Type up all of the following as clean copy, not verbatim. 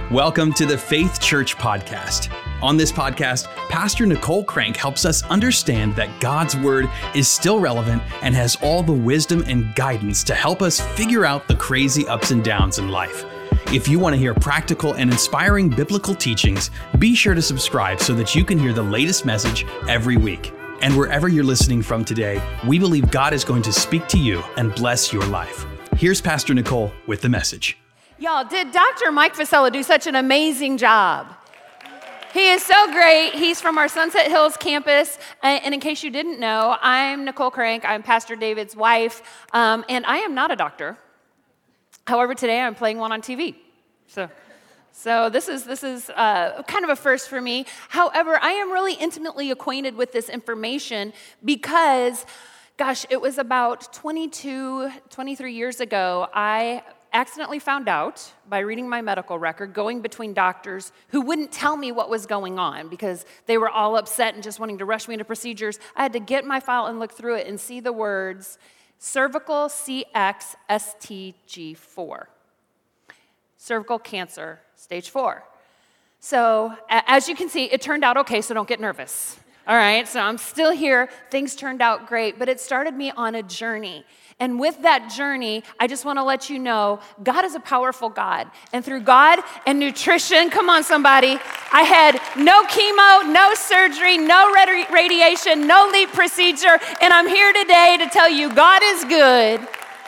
Welcome to the Faith Church Podcast. On this podcast, Pastor Nicole Crank helps us understand that God's Word is still relevant and has all the wisdom and guidance to help us figure out the crazy ups and downs in life. If you want to hear practical and inspiring biblical teachings, be sure to subscribe so that you can hear the latest message every week. And wherever you're listening from today, we believe God is going to speak to you and bless your life. Here's Pastor Nicole with the message. Y'all, did Dr. Mike Vasella do such an amazing job? He is so great. He's from our Sunset Hills campus. And in case you didn't know, I'm Nicole Crank. I'm Pastor David's wife. And I am not a doctor. However, today I'm playing one on TV. So this is kind of a first for me. However, I am really intimately acquainted with this information because, gosh, it was about 23 years ago, I accidentally found out by reading my medical record, going between doctors who wouldn't tell me what was going on because they were all upset and just wanting to rush me into procedures. I had to get my file and look through it and see the words cervical CXSTG4. Cervical cancer, stage 4. So as you can see, it turned out okay, so don't get nervous. All right, so I'm still here. Things turned out great, but it started me on a journey. And with that journey, I just want to let you know, God is a powerful God. And through God and nutrition, come on somebody, I had no chemo, no surgery, no radiation, no LEEP procedure, and I'm here today to tell you God is good.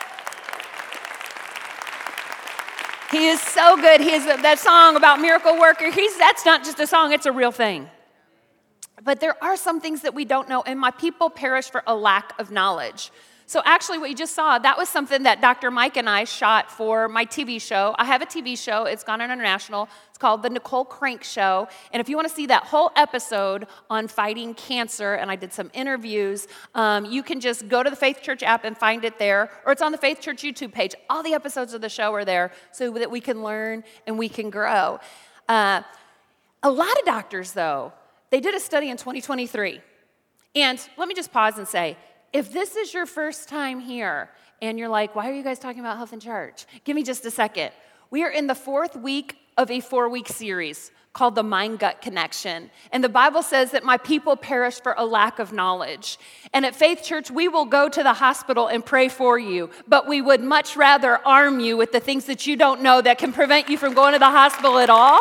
He is so good. He is that song about miracle worker. That's not just a song, it's a real thing. But there are some things that we don't know, and my people perish for a lack of knowledge. So actually what you just saw, that was something that Dr. Mike and I shot for my TV show. I have a TV show. It's gone international. It's called The Nicole Crank Show. And if you want to see that whole episode on fighting cancer, and I did some interviews, you can just go to the Faith Church app and find it there, or it's on the Faith Church YouTube page. All the episodes of the show are there so that we can learn and we can grow. A lot of doctors, though, they did a study in 2023. And let me just pause and say, if this is your first time here and you're like, why are you guys talking about health in church? Give me just a second. We are in the 4th week of a 4-week series called the Mind-Gut Connection. And the Bible says that my people perish for a lack of knowledge. And at Faith Church, we will go to the hospital and pray for you, but we would much rather arm you with the things that you don't know that can prevent you from going to the hospital at all.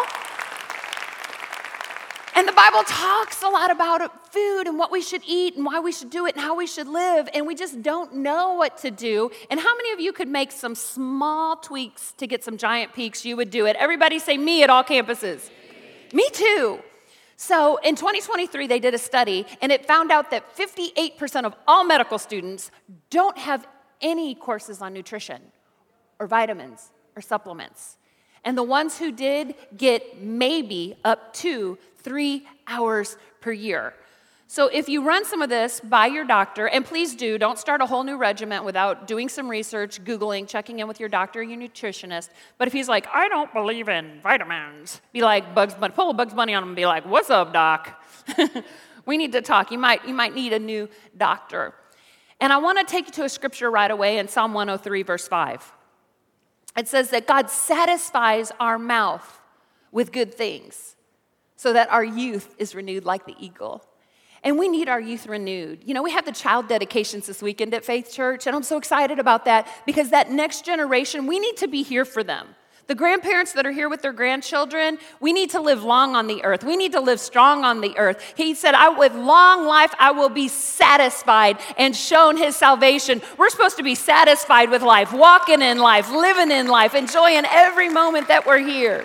And the Bible talks a lot about food and what we should eat and why we should do it and how we should live, and we just don't know what to do. And how many of you could make some small tweaks to get some giant peaks? You would do it. Everybody say me at all campuses. Me too. So in 2023, they did a study, and it found out that 58% of all medical students don't have any courses on nutrition or vitamins or supplements. And the ones who did get maybe up to 3 hours per year. So if you run some of this by your doctor, and please don't start a whole new regimen without doing some research, Googling, checking in with your doctor or your nutritionist. But if he's like, I don't believe in vitamins, be like Bugs Bunny, pull a Bugs Bunny on him and be like, what's up, doc? We need to talk. You might need a new doctor. And I want to take you to a scripture right away in Psalm 103, verse 5. It says that God satisfies our mouth with good things so that our youth is renewed like the eagle. And we need our youth renewed. You know, we had the child dedications this weekend at Faith Church, and I'm so excited about that because that next generation, we need to be here for them. The grandparents that are here with their grandchildren, we need to live long on the earth. We need to live strong on the earth. He said, with long life, I will be satisfied and shown his salvation. We're supposed to be satisfied with life, walking in life, living in life, enjoying every moment that we're here.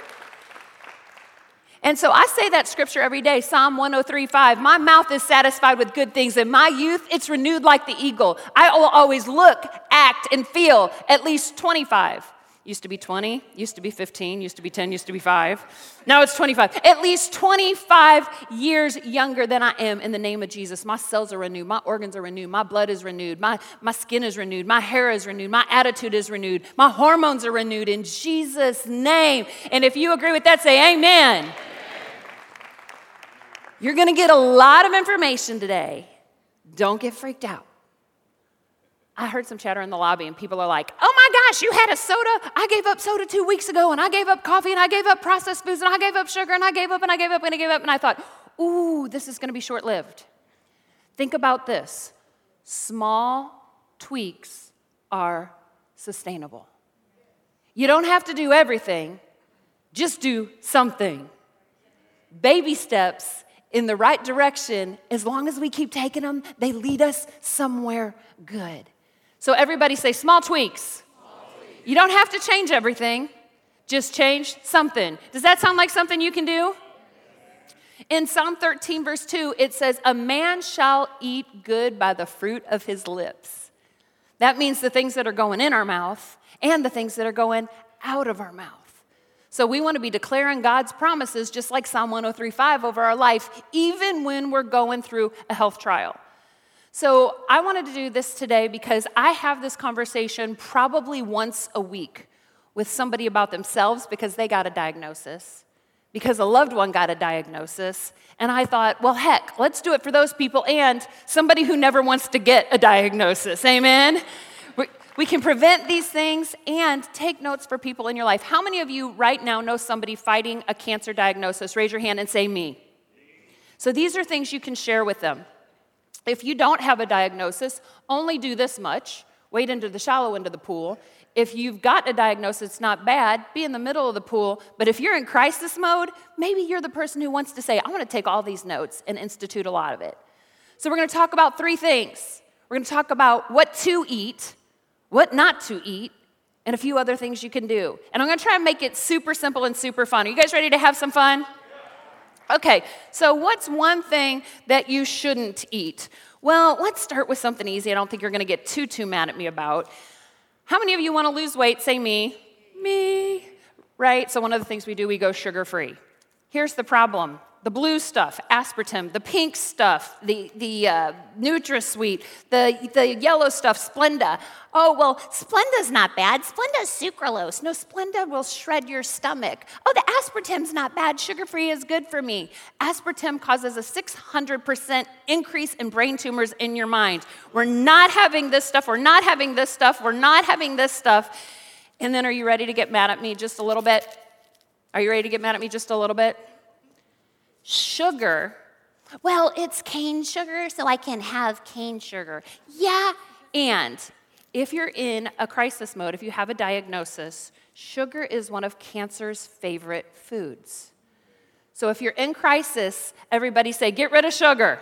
And so I say that scripture every day, Psalm 103:5. My mouth is satisfied with good things, and my youth, it's renewed like the eagle. I will always look, act, and feel at least 25. Used to be 20, used to be 15, used to be 10, used to be 5. Now it's 25. At least 25 years younger than I am in the name of Jesus. My cells are renewed. My organs are renewed. My blood is renewed. My skin is renewed. My hair is renewed. My attitude is renewed. My hormones are renewed in Jesus' name. And if you agree with that, say amen. You're going to get a lot of information today. Don't get freaked out. I heard some chatter in the lobby, and people are like, oh my gosh, you had a soda? I gave up soda 2 weeks ago, and I gave up coffee, and I gave up processed foods, and I gave up sugar, and I gave up, and I gave up, and I gave up. And I thought, ooh, this is going to be short-lived. Think about this. Small tweaks are sustainable. You don't have to do everything. Just do something. Baby steps in the right direction, as long as we keep taking them, they lead us somewhere good. So everybody say small tweaks. You don't have to change everything. Just change something. Does that sound like something you can do? In Psalm 13, verse 2, it says, a man shall eat good by the fruit of his lips. That means the things that are going in our mouth and the things that are going out of our mouth. So we want to be declaring God's promises, just like Psalm 103:5 over our life, even when we're going through a health trial. So I wanted to do this today because I have this conversation probably once a week with somebody about themselves because they got a diagnosis, because a loved one got a diagnosis, and I thought, well, heck, let's do it for those people and somebody who never wants to get a diagnosis. Amen? We can prevent these things and take notes for people in your life. How many of you right now know somebody fighting a cancer diagnosis? Raise your hand and say me. So these are things you can share with them. If you don't have a diagnosis, only do this much. Wade into the shallow end of the pool. If you've got a diagnosis, it's not bad. Be in the middle of the pool. But if you're in crisis mode, maybe you're the person who wants to say, I want to take all these notes and institute a lot of it. So we're going to talk about 3 things. We're going to talk about what to eat, what not to eat, and a few other things you can do. And I'm going to try and make it super simple and super fun. Are you guys ready to have some fun? Okay, so what's one thing that you shouldn't eat? Well, let's start with something easy I don't think you're going to get too mad at me about. How many of you want to lose weight? Say me. Me. Right? So one of the things we do, we go sugar-free. Here's the problem. The blue stuff, aspartame, the pink stuff, the NutraSweet, the yellow stuff, Splenda. Oh, well, Splenda's not bad. Splenda's sucralose. No, Splenda will shred your stomach. Oh, the aspartame's not bad. Sugar-free is good for me. Aspartame causes a 600% increase in brain tumors in your mind. We're not having this stuff. We're not having this stuff. We're not having this stuff. And then are you ready to get mad at me just a little bit? Are you ready to get mad at me just a little bit? Sugar, well, it's cane sugar, so I can have cane sugar. Yeah, and if you're in a crisis mode, if you have a diagnosis, sugar is one of cancer's favorite foods. So if you're in crisis, everybody say, get rid of sugar.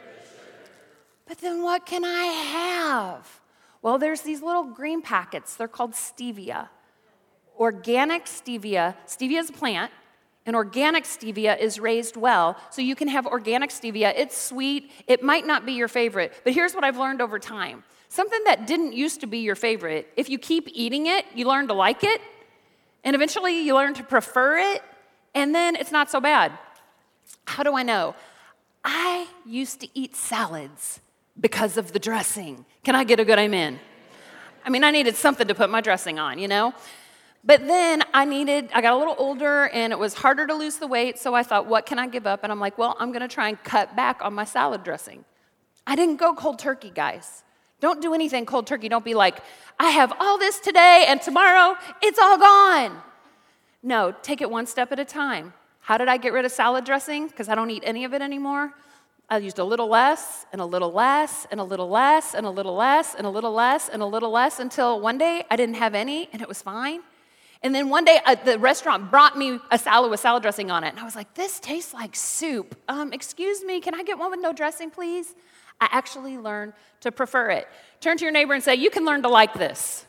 But then what can I have? Well, there's these little green packets. They're called stevia. Organic stevia. Stevia is a plant. And organic stevia is raised well, so you can have organic stevia. It's sweet. It might not be your favorite, but here's what I've learned over time. Something that didn't used to be your favorite, if you keep eating it, you learn to like it, and eventually you learn to prefer it, and then it's not so bad. How do I know? I used to eat salads because of the dressing. Can I get a good amen? I mean, I needed something to put my dressing on, you know? But then I got a little older, and it was harder to lose the weight, so I thought, what can I give up? And I'm like, well, I'm going to try and cut back on my salad dressing. I didn't go cold turkey, guys. Don't do anything cold turkey. Don't be like, I have all this today, and tomorrow it's all gone. No, take it one step at a time. How did I get rid of salad dressing? Because I don't eat any of it anymore. I used a little less, and a little less, and a little less, and a little less, and a little less, and a little less, until one day I didn't have any, and it was fine. And then one day, the restaurant brought me a salad with salad dressing on it. And I was like, this tastes like soup. Excuse me, can I get one with no dressing, please? I actually learned to prefer it. Turn to your neighbor and say, you can learn to like this.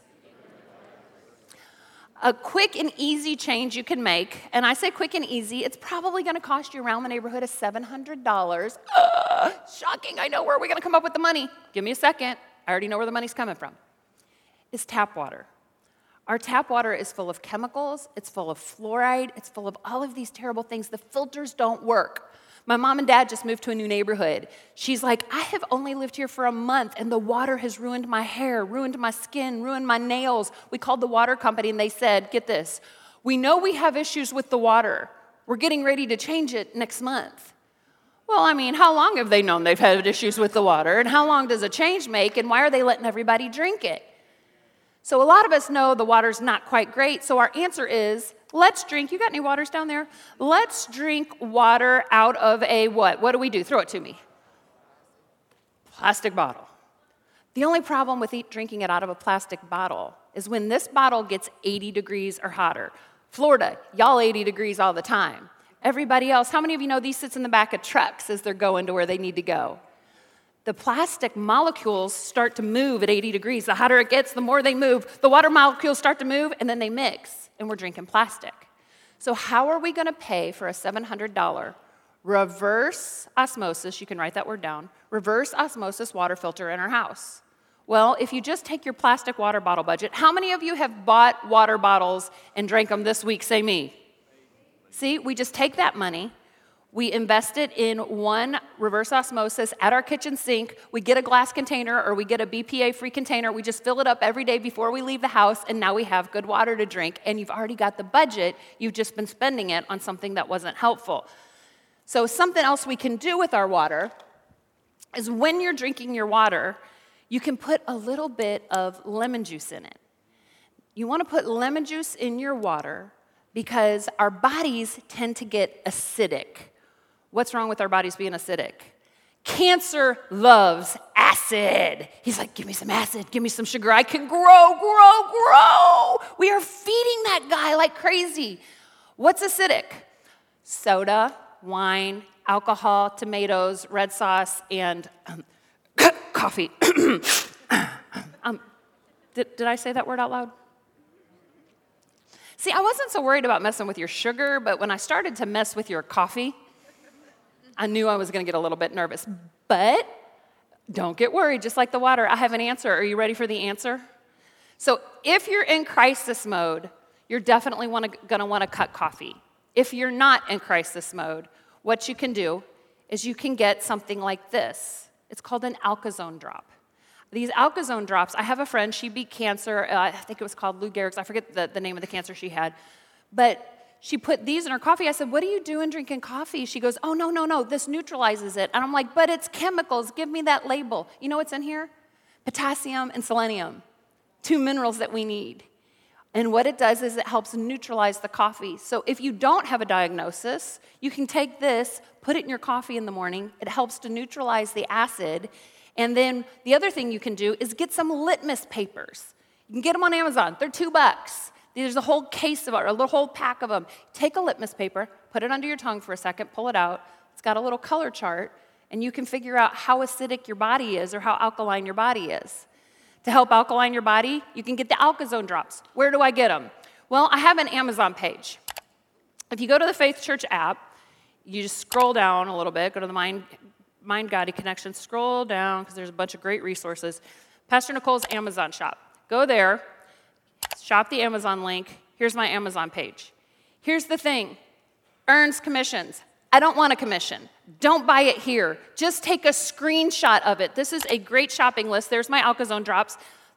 A quick and easy change you can make, and I say quick and easy, it's probably going to cost you around the neighborhood of $700. Shocking, I know where we're going to come up with the money. Give me a second. I already know where the money's coming from. It's tap water. Our tap water is full of chemicals, it's full of fluoride, it's full of all of these terrible things. The filters don't work. My mom and dad just moved to a new neighborhood. She's like, I have only lived here for a month, and the water has ruined my hair, ruined my skin, ruined my nails. We called the water company, and they said, get this, we know we have issues with the water. We're getting ready to change it next month. Well, I mean, how long have they known they've had issues with the water? And how long does a change make? And why are they letting everybody drink it? So a lot of us know the water's not quite great. So our answer is, let's drink. You got any waters down there? Let's drink water out of a what? What do we do? Throw it to me. Plastic bottle. The only problem with drinking it out of a plastic bottle is when this bottle gets 80 degrees or hotter. Florida, y'all 80 degrees all the time. Everybody else, how many of you know these sits in the back of trucks as they're going to where they need to go? The plastic molecules start to move at 80 degrees. The hotter it gets, the more they move. The water molecules start to move, and then they mix, and we're drinking plastic. So how are we going to pay for a $700 reverse osmosis, you can write that word down, reverse osmosis water filter in our house? Well, if you just take your plastic water bottle budget, how many of you have bought water bottles and drank them this week? Say me. See, we just take that money, we invest it in one reverse osmosis at our kitchen sink, we get a glass container or we get a BPA-free container, we just fill it up every day before we leave the house, and now we have good water to drink, and you've already got the budget, you've just been spending it on something that wasn't helpful. So something else we can do with our water is when you're drinking your water, you can put a little bit of lemon juice in it. You want to put lemon juice in your water because our bodies tend to get acidic. What's wrong with our bodies being acidic? Cancer loves acid. He's like, give me some acid, give me some sugar. I can grow. We are feeding that guy like crazy. What's acidic? Soda, wine, alcohol, tomatoes, red sauce, and coffee. Did I say that word out loud? See, I wasn't so worried about messing with your sugar, but when I started to mess with your coffee, I knew I was going to get a little bit nervous. But don't get worried, just like the water, I have an answer. Are you ready for the answer? So if you're in crisis mode, you're definitely going to want to cut coffee. If you're not in crisis mode, what you can do is you can get something like this. It's called an Alkazone drop. These Alkazone drops, I have a friend, she beat cancer, I think it was called Lou Gehrig's, I forget the name of the cancer she had, but she put these in her coffee. I said, what are you doing drinking coffee? She goes, oh, no, this neutralizes it. And I'm like, but it's chemicals, give me that label. You know what's in here? Potassium and selenium, 2 minerals that we need. And what it does is it helps neutralize the coffee. So if you don't have a diagnosis, you can take this, put it in your coffee in the morning. It helps to neutralize the acid. And then the other thing you can do is get some litmus papers. You can get them on Amazon. They're $2. There's a whole case of it, or a whole pack of them. Take a litmus paper, put it under your tongue for a second, pull it out. It's got a little color chart, and you can figure out how acidic your body is or how alkaline your body is. To help alkaline your body, you can get the Alkazone drops. Where do I get them? Well, I have an Amazon page. If you go to the Faith Church app, you just scroll down a little bit, go to the Mind Gotti Connection, scroll down, because there's a bunch of great resources. Pastor Nicole's Amazon shop. Go there, shop the Amazon link. Here's my Amazon page. Here's the thing, earns commissions. I don't want a commission. Don't buy it here. Just take a screenshot of it. This is a great shopping list. There's my Alkazone drops.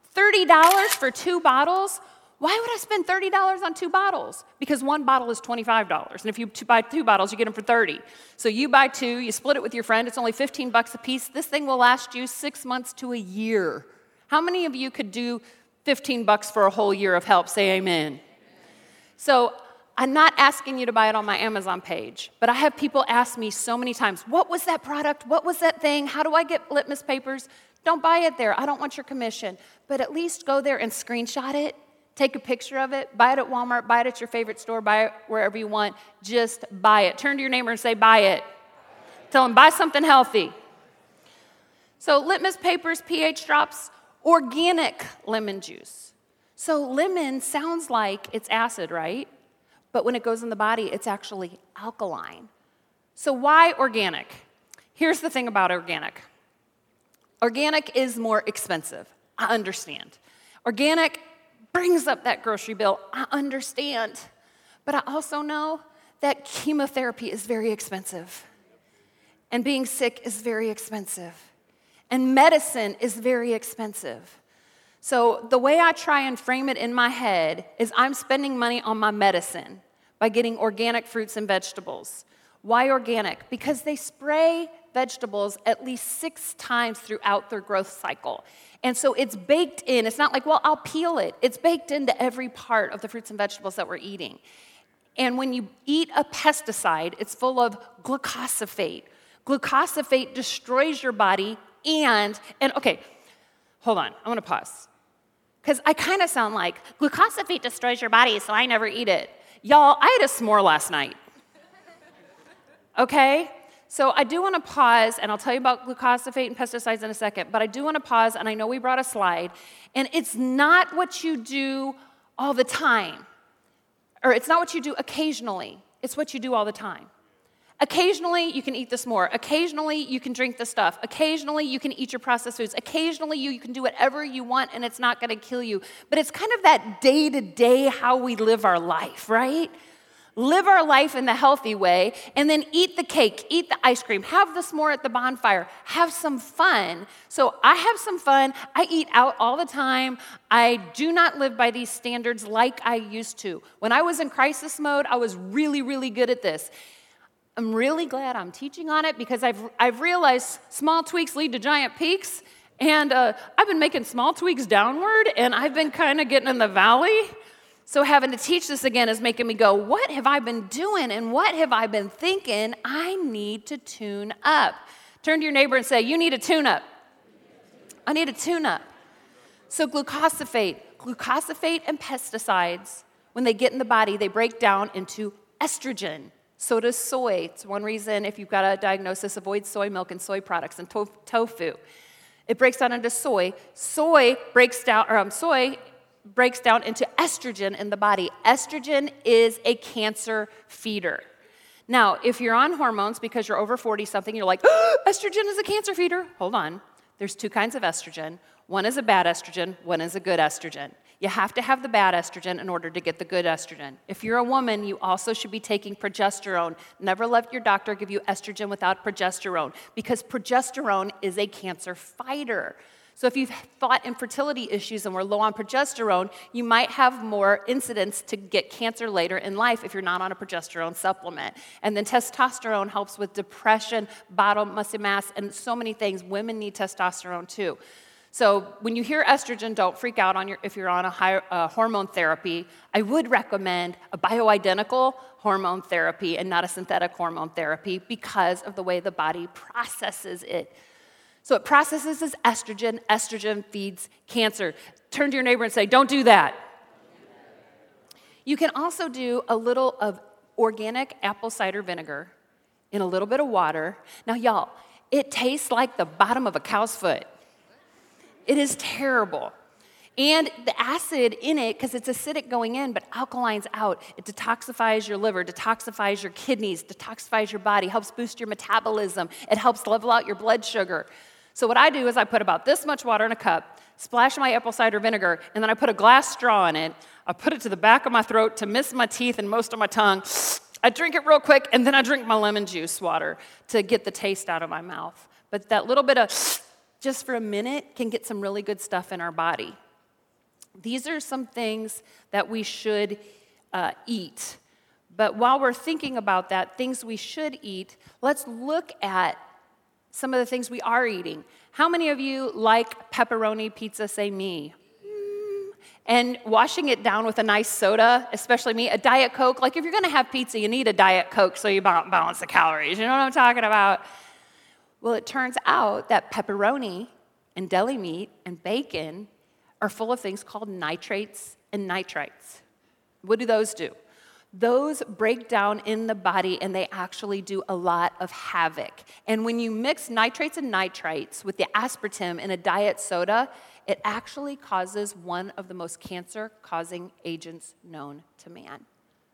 $30 for 2 bottles? Why would I spend $30 on 2 bottles? Because 1 bottle is $25. And if you buy 2 bottles, you get them for $30. So you buy 2, you split it with your friend. It's only $15 a piece. This thing will last you 6 months to a year. How many of you could do $15 for a whole year of help? Say amen. So I'm not asking you to buy it on my Amazon page, but I have people ask me so many times, what was that product? What was that thing? How do I get litmus papers? Don't buy it there. I don't want your commission. But at least go there and screenshot it. Take a picture of it. Buy it at Walmart. Buy it at your favorite store. Buy it wherever you want. Just buy it. Turn to your neighbor and say, buy it. Tell them, buy something healthy. So litmus papers, pH drops, organic lemon juice. So lemon sounds like it's acid, right? But when it goes in the body, it's actually alkaline. So why organic? Here's the thing about organic. Organic is more expensive. I understand. Organic brings up that grocery bill. I understand. But I also know that chemotherapy is very expensive. And being sick is very expensive. And medicine is very expensive. So the way I try and frame it in my head is I'm spending money on my medicine by getting organic fruits and vegetables. Why organic? Because they spray vegetables at least 6 times throughout their growth cycle. And so it's baked in. It's not like, well, I'll peel it. It's baked into every part of the fruits and vegetables that we're eating. And when you eat a pesticide, it's full of glucosidase. Glucosidase destroys your body and okay, hold on, I'm gonna pause. Because I kind of sound like, glucosidase destroys your body, so I never eat it. Y'all, I ate a s'more last night. Okay? So I do want to pause, and I'll tell you about glucosidase and pesticides in a second, but I do want to pause, and I know we brought a slide, and it's not what you do all the time, or it's not what you do occasionally, it's what you do all the time. Occasionally, you can eat the s'more. Occasionally, you can drink the stuff. Occasionally, you can eat your processed foods. Occasionally, you can do whatever you want, and it's not going to kill you. But it's kind of that day-to-day how we live our life, right? Live our life in the healthy way, and then eat the cake, eat the ice cream, have the s'more at the bonfire, have some fun. So I have some fun. I eat out all the time. I do not live by these standards like I used to. When I was in crisis mode, I was really, really good at this. I'm really glad I'm teaching on it because I've realized small tweaks lead to giant peaks, and I've been making small tweaks downward, and I've been kind of getting in the valley. So having to teach this again is making me go, what have I been doing and what have I been thinking? I need to tune up. Turn to your neighbor and say, you need a tune-up. I need a tune-up. So glucosidase and pesticides, when they get in the body, they break down into estrogen. So does soy. It's one reason if you've got a diagnosis, avoid soy milk and soy products and tofu. It breaks down into soy. Soy breaks down into estrogen in the body. Estrogen is a cancer feeder. Now, if you're on hormones because you're over 40-something, you're like, oh, estrogen is a cancer feeder. Hold on. There's 2 kinds of estrogen. One is a bad estrogen. One is a good estrogen. You have to have the bad estrogen in order to get the good estrogen. If you're a woman, you also should be taking progesterone. Never let your doctor give you estrogen without progesterone because progesterone is a cancer fighter. So if you've fought infertility issues and we're low on progesterone, you might have more incidence to get cancer later in life if you're not on a progesterone supplement. And then testosterone helps with depression, body muscle mass, and so many things. Women need testosterone too. So when you hear estrogen, don't freak out if you're on a hormone therapy. I would recommend a bioidentical hormone therapy and not a synthetic hormone therapy because of the way the body processes it. So it processes as estrogen. Estrogen feeds cancer. Turn to your neighbor and say, don't do that. You can also do a little of organic apple cider vinegar in a little bit of water. Now, y'all, it tastes like the bottom of a cow's foot. It is terrible. And the acid in it, because it's acidic going in, but alkaline's out. It detoxifies your liver, detoxifies your kidneys, detoxifies your body, helps boost your metabolism. It helps level out your blood sugar. So what I do is I put about this much water in a cup, splash my apple cider vinegar, and then I put a glass straw in it. I put it to the back of my throat to miss my teeth and most of my tongue. I drink it real quick, and then I drink my lemon juice water to get the taste out of my mouth. But that little bit of just for a minute can get some really good stuff in our body. These are some things that we should eat. But while we're thinking about that, things we should eat, let's look at some of the things we are eating. How many of you like pepperoni pizza? Say me. And washing it down with a nice soda, especially me, a Diet Coke. Like if you're going to have pizza, you need a Diet Coke so you balance the calories. You know what I'm talking about? Well, it turns out that pepperoni and deli meat and bacon are full of things called nitrates and nitrites. What do those do? Those break down in the body and they actually do a lot of havoc. And when you mix nitrates and nitrites with the aspartame in a diet soda, it actually causes one of the most cancer-causing agents known to man.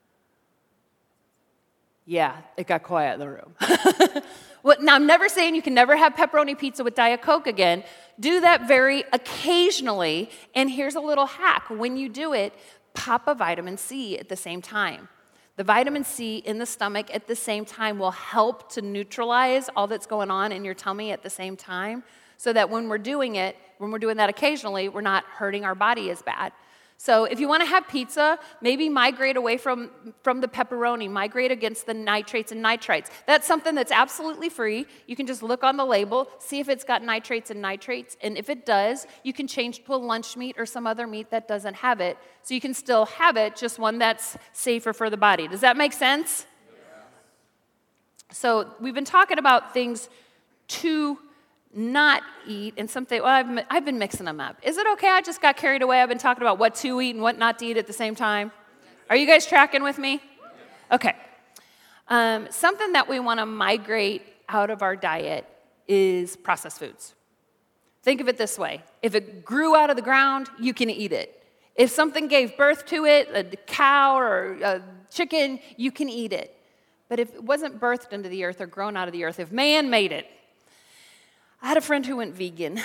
Yeah, it got quiet in the room. Well, now, I'm never saying you can never have pepperoni pizza with Diet Coke again. Do that very occasionally. And here's a little hack. When you do it, pop a vitamin C at the same time. The vitamin C in the stomach at the same time will help to neutralize all that's going on in your tummy at the same time so that when we're doing that occasionally, we're not hurting our body as bad. So if you want to have pizza, maybe migrate away from the pepperoni, migrate against the nitrates and nitrites. That's something that's absolutely free. You can just look on the label, see if it's got nitrates and nitrates, and if it does, you can change to a lunch meat or some other meat that doesn't have it. So you can still have it, just one that's safer for the body. Does that make sense? Yeah. So we've been talking about things to not eat, and something, well, I've been mixing them up. Is it okay? I just got carried away. I've been talking about what to eat and what not to eat at the same time. Are you guys tracking with me? Okay. Something that we want to migrate out of our diet is processed foods. Think of it this way. If it grew out of the ground, you can eat it. If something gave birth to it, a cow or a chicken, you can eat it. But if it wasn't birthed into the earth or grown out of the earth, if man made it, I had a friend who went vegan.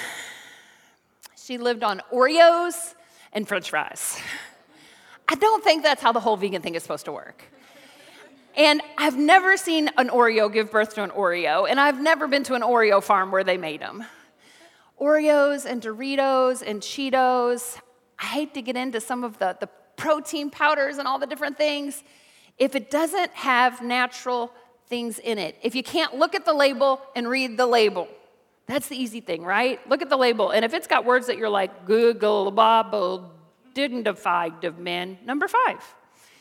She lived on Oreos and French fries. I don't think that's how the whole vegan thing is supposed to work. And I've never seen an Oreo give birth to an Oreo, and I've never been to an Oreo farm where they made them. Oreos and Doritos and Cheetos. I hate to get into some of the protein powders and all the different things. If it doesn't have natural things in it, if you can't look at the label and read the label, that's the easy thing, right? Look at the label, and if it's got words that you're like, Google, bobble, dignified of men, number 5.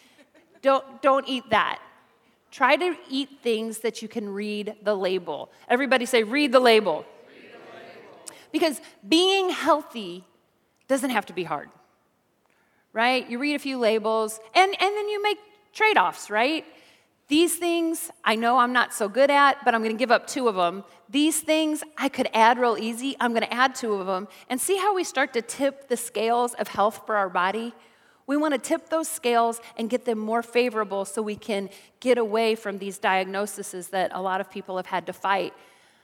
Don't eat that. Try to eat things that you can read the label. Everybody say, read the label. Read the label. Because being healthy doesn't have to be hard, right? You read a few labels, and then you make trade-offs, right? These things, I know I'm not so good at, but I'm going to give up 2 of them. These things I could add real easy. I'm going to add 2 of them. And see how we start to tip the scales of health for our body? We want to tip those scales and get them more favorable so we can get away from these diagnoses that a lot of people have had to fight.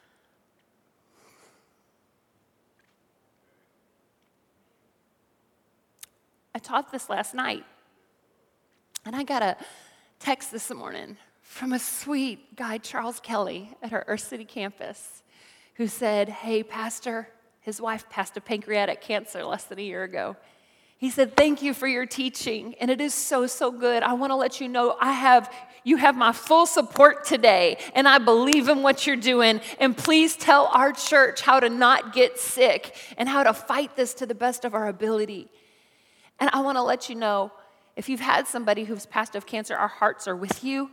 I taught this last night, and I got a text this morning from a sweet guy, Charles Kelly, at our Earth City campus, who said, hey, Pastor, his wife passed of pancreatic cancer less than a year ago. He said, thank you for your teaching, and it is so, so good. I want to let you know you have my full support today, and I believe in what you're doing, and please tell our church how to not get sick and how to fight this to the best of our ability. And I want to let you know, if you've had somebody who's passed of cancer, our hearts are with you,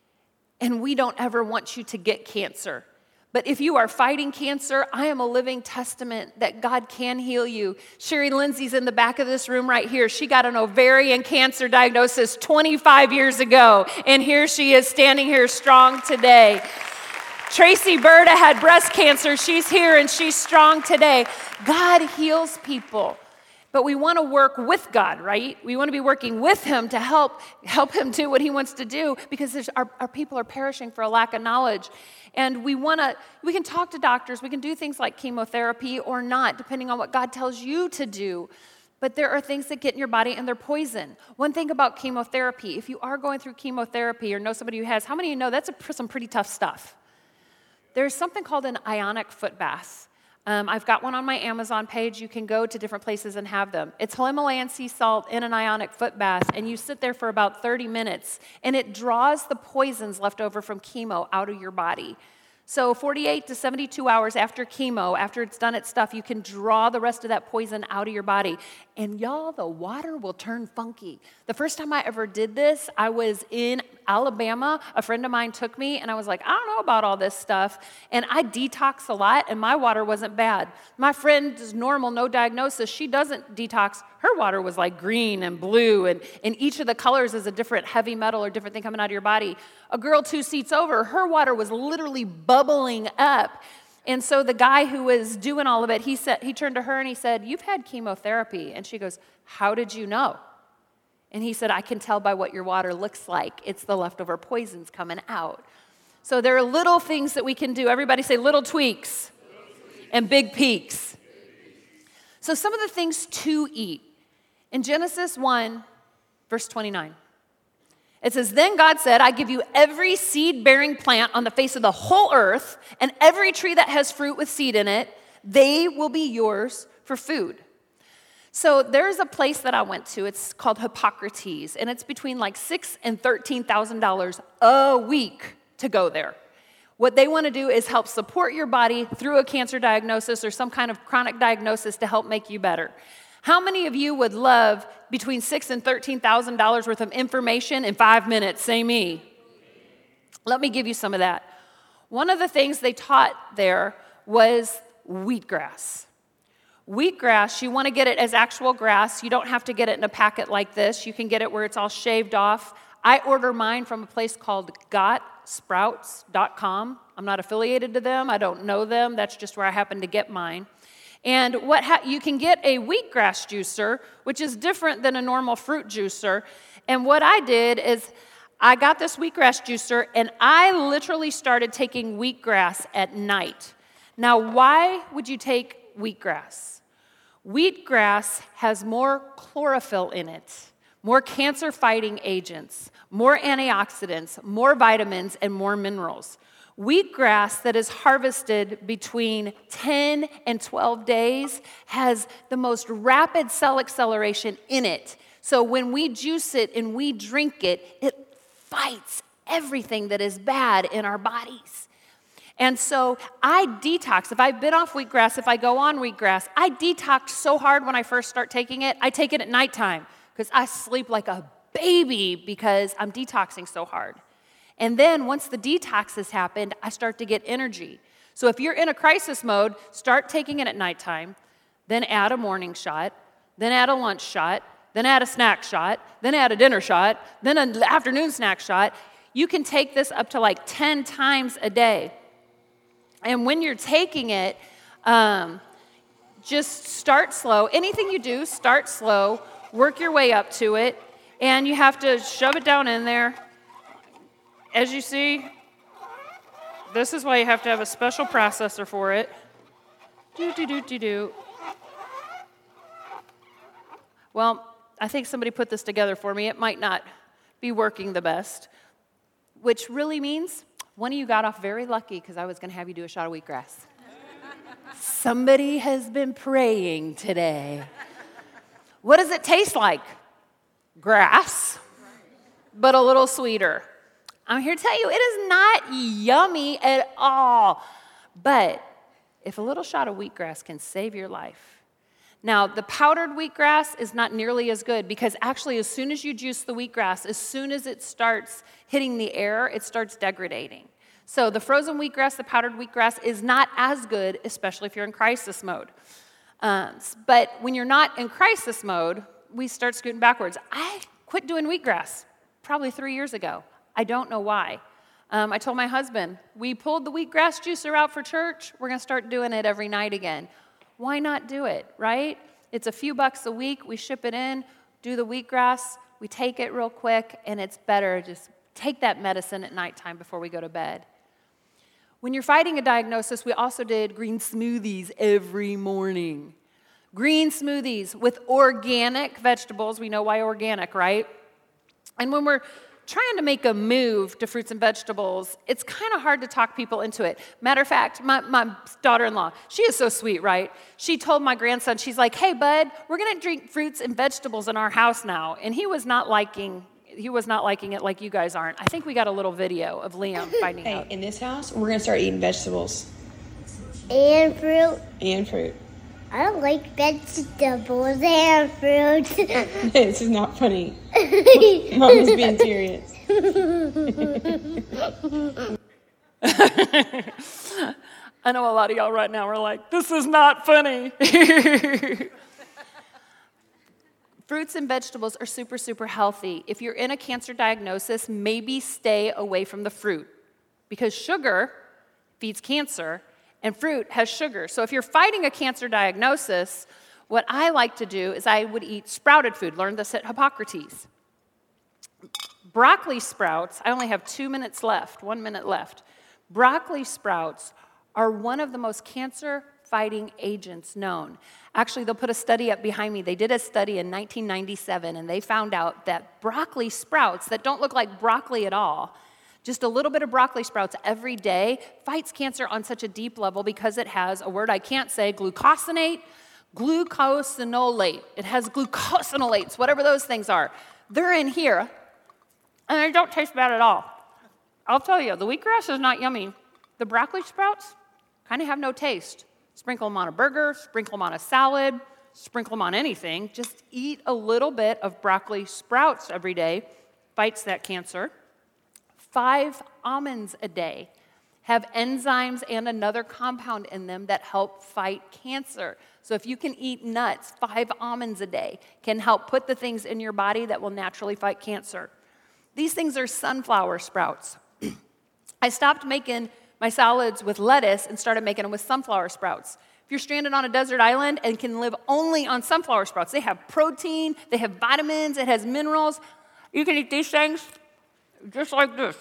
and we don't ever want you to get cancer. But if you are fighting cancer, I am a living testament that God can heal you. Sherry Lindsay's in the back of this room right here. She got an ovarian cancer diagnosis 25 years ago, and here she is standing here strong today. Tracy Berta had breast cancer. She's here, and she's strong today. God heals people. But we want to work with God, right? We want to be working with Him to help Him do what He wants to do, because our people are perishing for a lack of knowledge. And we can talk to doctors, we can do things like chemotherapy or not, depending on what God tells you to do. But there are things that get in your body and they're poison. One thing about chemotherapy, if you are going through chemotherapy or know somebody who has, how many of you know that's some pretty tough stuff? There's something called an ionic foot bath. I've got one on my Amazon page. You can go to different places and have them. It's Himalayan sea salt in an ionic foot bath, and you sit there for about 30 minutes, and it draws the poisons left over from chemo out of your body. So 48 to 72 hours after chemo, after it's done its stuff, you can draw the rest of that poison out of your body. And y'all, the water will turn funky. The first time I ever did this, I was in Alabama. A friend of mine took me, and I was like, I don't know about all this stuff. And I detox a lot, and my water wasn't bad. My friend is normal, no diagnosis. She doesn't detox. Her water was like green and blue, and each of the colors is a different heavy metal or different thing coming out of your body. A girl 2 seats over, her water was literally bubbling up. And so the guy who was doing all of it, he turned to her and he said, you've had chemotherapy. And she goes, how did you know? And he said, I can tell by what your water looks like. It's the leftover poisons coming out. So there are little things that we can do. Everybody say little tweaks and big peaks. So some of the things to eat. In Genesis 1, verse 29, it says, then God said, I give you every seed-bearing plant on the face of the whole earth, and every tree that has fruit with seed in it, they will be yours for food. So there's a place that I went to. It's called Hippocrates, and it's between like $6,000 and $13,000 a week to go there. What they want to do is help support your body through a cancer diagnosis or some kind of chronic diagnosis to help make you better. How many of you would love between $6,000 and $13,000 worth of information in 5 minutes? Say me. Let me give you some of that. One of the things they taught there was wheatgrass. Wheatgrass, you want to get it as actual grass. You don't have to get it in a packet like this. You can get it where it's all shaved off. I order mine from a place called gotsprouts.com. I'm not affiliated to them. I don't know them. That's just where I happen to get mine. And you can get a wheatgrass juicer, which is different than a normal fruit juicer. And what I did is I got this wheatgrass juicer, and I literally started taking wheatgrass at night. Now, why would you take wheatgrass? Wheatgrass has more chlorophyll in it, more cancer-fighting agents, more antioxidants, more vitamins, and more minerals. Wheatgrass that is harvested between 10 and 12 days has the most rapid cell acceleration in it. So when we juice it and we drink it, it fights everything that is bad in our bodies. And so I detox. If I've been off wheatgrass, if I go on wheatgrass, I detox so hard when I first start taking it. I take it at nighttime because I sleep like a baby because I'm detoxing so hard. And then once the detox has happened, I start to get energy. So if you're in a crisis mode, start taking it at nighttime, then add a morning shot, then add a lunch shot, then add a snack shot, then add a dinner shot, then an afternoon snack shot. You can take this up to like 10 times a day. And when you're taking it, just start slow. Anything you do, start slow, work your way up to it, and you have to shove it down in there. As you see, this is why you have to have a special processor for it. Well, I think somebody put this together for me. It might not be working the best, which really means one of you got off very lucky because I was going to have you do a shot of wheatgrass. Somebody has been praying today. What does it taste like? Grass, but a little sweeter. I'm here to tell you, it is not yummy at all. But if a little shot of wheatgrass can save your life. Now, the powdered wheatgrass is not nearly as good because actually as soon as you juice the wheatgrass, as soon as it starts hitting the air, it starts degrading. So the frozen wheatgrass, the powdered wheatgrass is not as good, especially if you're in crisis mode. But when you're not in crisis mode, we start scooting backwards. I quit doing wheatgrass probably 3 years ago. I don't know why. I told my husband, we pulled the wheatgrass juicer out for church. We're going to start doing it every night again. Why not do it, right? It's a few bucks a week. We ship it in, do the wheatgrass. We take it real quick, and it's better. Just take that medicine at nighttime before we go to bed. When you're fighting a diagnosis, we also did green smoothies every morning. Green smoothies with organic vegetables. We know why organic, right? And when we're trying to make a move to fruits and vegetables, it's kind of hard to talk people into it. Matter of fact, my daughter-in-law, she is so sweet, right? She told my grandson, she's like, hey, bud, we're going to drink fruits and vegetables in our house now. And he was not liking it like you guys aren't. I think we got a little video of Liam finding out. In this house, we're going to start eating vegetables. And fruit. And fruit. I don't like vegetables and fruit. This is not funny. Mom is being serious. I know a lot of y'all right now are like, this is not funny. Fruits and vegetables are super, super healthy. If you're in a cancer diagnosis, maybe stay away from the fruit because sugar feeds cancer and fruit has sugar. So if you're fighting a cancer diagnosis, what I like to do is I would eat sprouted food. Learned this at Hippocrates. Broccoli sprouts, I only have 1 minute left. Broccoli sprouts are one of the most cancer-fighting agents known. Actually, they'll put a study up behind me. They did a study in 1997, and they found out that broccoli sprouts that don't look like broccoli at all, just a little bit of broccoli sprouts every day fights cancer on such a deep level because it has a word I can't say, glucosinate, glucosinolate. It has glucosinolates, whatever those things are. They're in here, and they don't taste bad at all. I'll tell you, the wheatgrass is not yummy. The broccoli sprouts kind of have no taste. Sprinkle them on a burger, sprinkle them on a salad, sprinkle them on anything. Just eat a little bit of broccoli sprouts every day. Fights that cancer. 5 almonds a day have enzymes and another compound in them that help fight cancer. So if you can eat nuts, 5 almonds a day can help put the things in your body that will naturally fight cancer. These things are sunflower sprouts. I stopped making my salads with lettuce and started making them with sunflower sprouts. If you're stranded on a desert island and can live only on sunflower sprouts, they have protein, they have vitamins, it has minerals. You can eat these things just like this.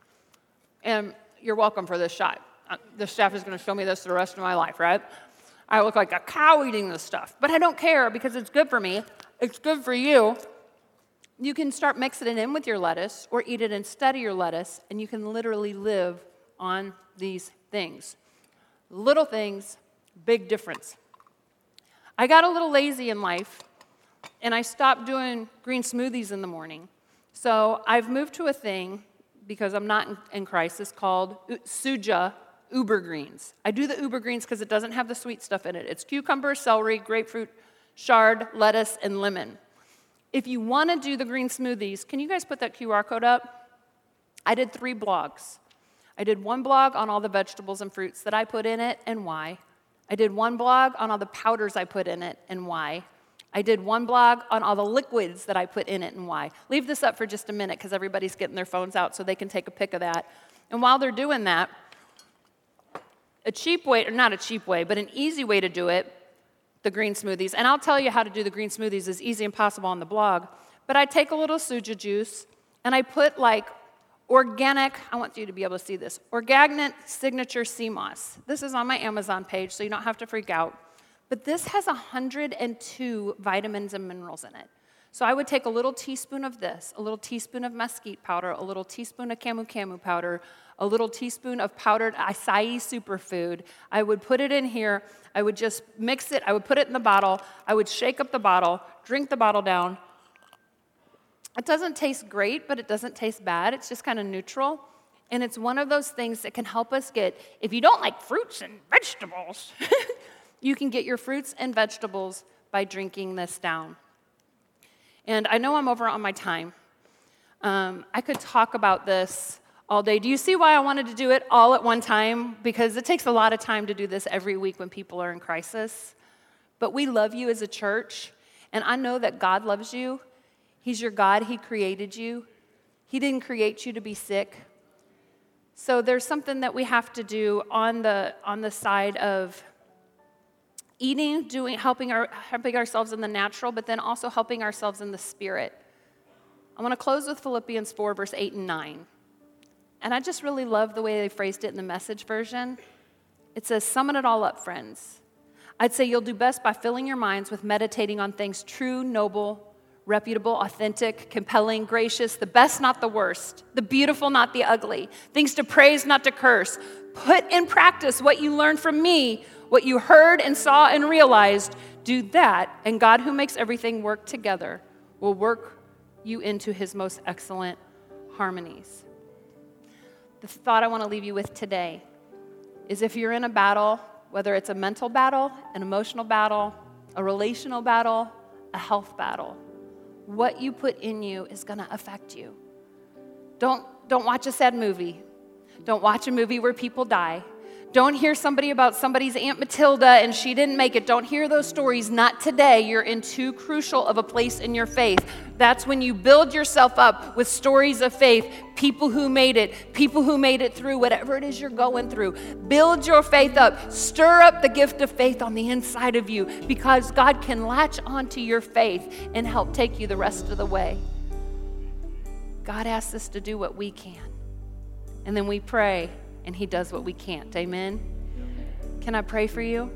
And you're welcome for this shot. The chef is going to show me this the rest of my life, right? I look like a cow eating this stuff. But I don't care because it's good for me. It's good for you. You can start mixing it in with your lettuce or eat it instead of your lettuce, and you can literally live on these things. Little things, big difference. I got a little lazy in life, and I stopped doing green smoothies in the morning. So I've moved to a thing, because I'm not in crisis, called Suja Uber Greens. I do the Uber Greens because it doesn't have the sweet stuff in it. It's cucumber, celery, grapefruit, chard, lettuce, and lemon. If you want to do the green smoothies, can you guys put that QR code up? I did 3 blogs. I did 1 blog on all the vegetables and fruits that I put in it and why. I did 1 blog on all the powders I put in it and why. I did 1 blog on all the liquids that I put in it and why. Leave this up for just a minute because everybody's getting their phones out so they can take a pic of that. And while they're doing that, a cheap way, or not a cheap way, but an easy way to do it, the green smoothies, and I'll tell you how to do the green smoothies as easy and possible on the blog, but I take a little suja juice and I put like organic, I want you to be able to see this, Organic Signature Sea Moss. This is on my Amazon page, so you don't have to freak out. But this has 102 vitamins and minerals in it. So I would take a little teaspoon of this, a little teaspoon of mesquite powder, a little teaspoon of camu camu powder, a little teaspoon of powdered acai superfood. I would put it in here. I would just mix it. I would put it in the bottle. I would shake up the bottle, drink the bottle down. It doesn't taste great, but it doesn't taste bad. It's just kind of neutral. And it's one of those things that can help us get, if you don't like fruits and vegetables, you can get your fruits and vegetables by drinking this down. And I know I'm over on my time. I could talk about this all day. Do you see why I wanted to do it all at one time? Because it takes a lot of time to do this every week when people are in crisis. But we love you as a church, and I know that God loves you. He's your God. He created you. He didn't create you to be sick. So there's something that we have to do on the side of eating, helping ourselves in the natural, but then also helping ourselves in the spirit. I want to close with Philippians 4, verse 8 and 9. And I just really love the way they phrased it in the Message version. It says, summon it all up, friends. I'd say you'll do best by filling your minds with meditating on things true, noble, reputable, authentic, compelling, gracious, the best, not the worst, the beautiful, not the ugly, things to praise, not to curse. Put in practice what you learned from me, what you heard and saw and realized. Do that, and God, who makes everything work together, will work you into his most excellent harmonies. The thought I want to leave you with today is if you're in a battle, whether it's a mental battle, an emotional battle, a relational battle, a health battle, what you put in you is going to affect you. Don't watch a sad movie. Don't watch a movie where people die. Don't hear somebody about somebody's Aunt Matilda and she didn't make it. Don't hear those stories. Not today. You're in too crucial of a place in your faith. That's when you build yourself up with stories of faith, people who made it through whatever it is you're going through. Build your faith up. Stir up the gift of faith on the inside of you because God can latch onto your faith and help take you the rest of the way. God asks us to do what we can. And then we pray. And he does what we can't. Amen? Can I pray for you?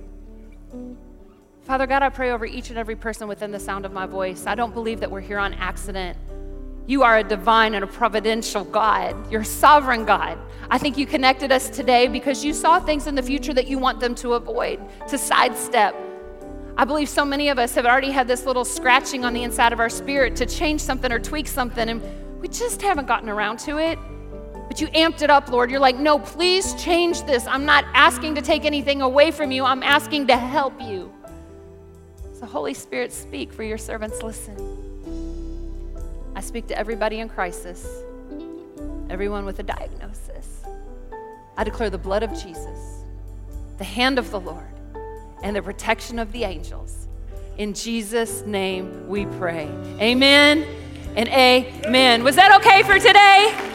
Father God, I pray over each and every person within the sound of my voice. I don't believe that we're here on accident. You are a divine and a providential God. You're a sovereign God. I think you connected us today because you saw things in the future that you want them to avoid, to sidestep. I believe so many of us have already had this little scratching on the inside of our spirit to change something or tweak something, and we just haven't gotten around to it. But you amped it up, Lord. You're like, no, please change this. I'm not asking to take anything away from you. I'm asking to help you. So Holy Spirit, speak, for your servants listen. I speak to everybody in crisis, everyone with a diagnosis. I declare the blood of Jesus, the hand of the Lord, and the protection of the angels. In Jesus' name we pray. Amen and amen. Was that okay for today?